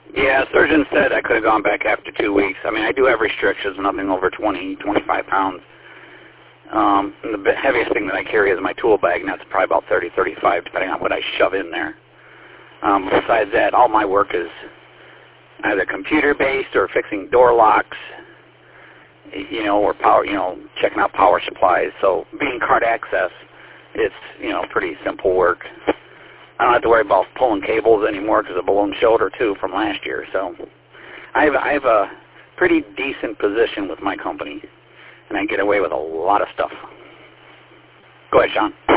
Yeah, surgeon said I could have gone back after 2 weeks. I mean, I do have restrictions, nothing over 20, 25 pounds. And the heaviest thing that I carry is my tool bag, and that's probably about 30, 35, depending on what I shove in there. Besides that, all my work is either computer-based or fixing door locks, or power, checking out power supplies. So being cart access, it's, pretty simple work. I don't have to worry about pulling cables anymore because of balloon shoulder, too, from last year. So I have a pretty decent position with my company, and I get away with a lot of stuff. Go ahead, Sean.